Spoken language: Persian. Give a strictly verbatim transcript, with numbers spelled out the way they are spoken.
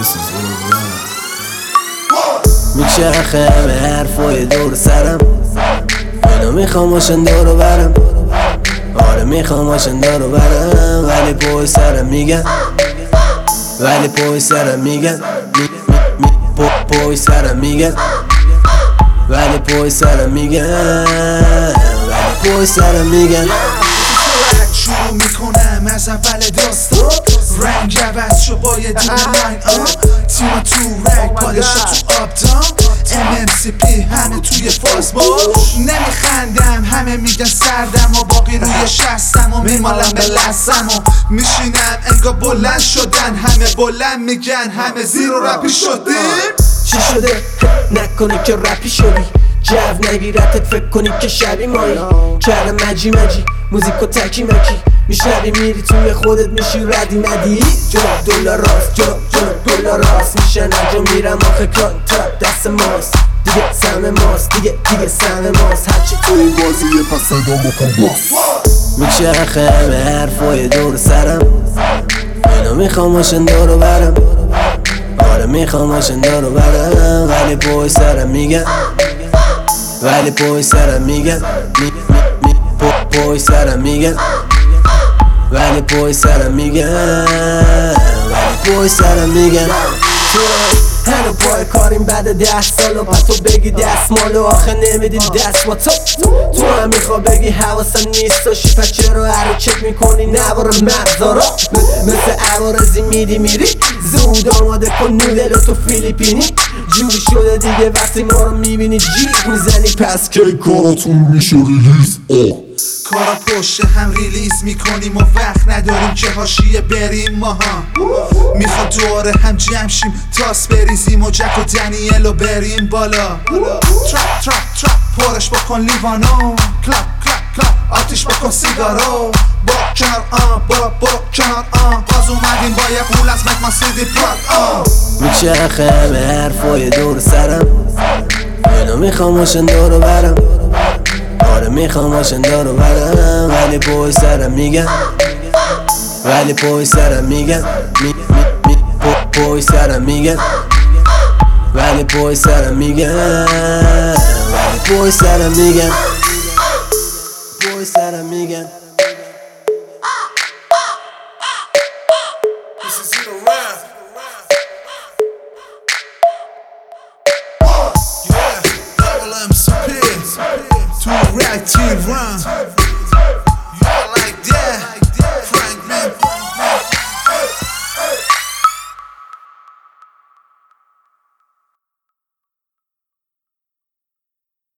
میچرخه به حرفای دور سرم، اینو میخوام باشن دورو برم. آره میخوام باشن دورو برم، ولی پای سرم میگن، ولی پای سرم میگن، پای سرم میگن، ولی پای سرم میگن، ولی پای سرم میگن. شروع میکنم از اول داستان، رنگ عوض شو با یه دونه لاین آن، تیما تو رگ پادشا تو آبدان، ام ام سی پی همه توی فاز با نمیخندم، همه میگن سردم و باقی روی شستم و میمالم به لستم و میشینم انگار بلند شدن، همه بلند میگن همه زیرو رپی شدیم. چی شده؟ نکنی که رپی شدی، جو نگیرتت فکر کنی که شبی مایی، کردم مجی مجی موزیکو تکی مکی، میشنوی میری توی خودت میشی ردی ندی. جناب دلار راست، جناب جناب دلار راست، میشن انجا میرم آخه کانترکت دست ماست، دیگه سهم ماست، دیگه دیگه سهم ماست، هرچی تو این بازیه پس صدا بکن باس. میچرخه به حرفای دور سرم، اینو میخوام باشن دورو برم. آره میخوام باشن دورو برم، ولی پای سرم میگن، ولی پای سرم میگن، پای سرم میگن، ولی پای سرم میگن، ولی پای سرم میگن. هنو پای کاریم بعد ده سال و پس تو بگی دست مالو آخه نمیدی دست با تو تو هم میخوا بگی حواسم نیست و شیپت چرا حرکت میکنی نوار مغزارا مثل عوارزی میدی میری زود آماده کن نودل تو فیلیپینی جوری شده دیگه وقتی ما رو میبینی جیغ میزنی پس کی کاراتون میشه ریلیز؟ آه کارا پشت هم ریلیز میکنیم و وقت نداریم که حاشیه بریم ماها، میخواد دوره هم جمع شیم تاس بریزیم و جک و دنیل و بریم بالا. ترپ ترپ ترپ پرش بکن لیوانو، کلاپ کلاپ کلاپ آتیش بکن سیگارو، برو کنار آن برو برو کنار آن، باز اومدیم با یه قول از مکمان سیدی پراک آن. میچرخه به حرفای دور سرم، اینو میخوام باشن دورو برم. آره میخوام باشن دورو برم، ولی پای سرم میگن، ولی پای سرم میگن، پای سرم میگن، ولی پای سرم میگن، ولی پای سرم میگن، پای سرم میگن. This is it around. Yeah, double M C P, two rag T run.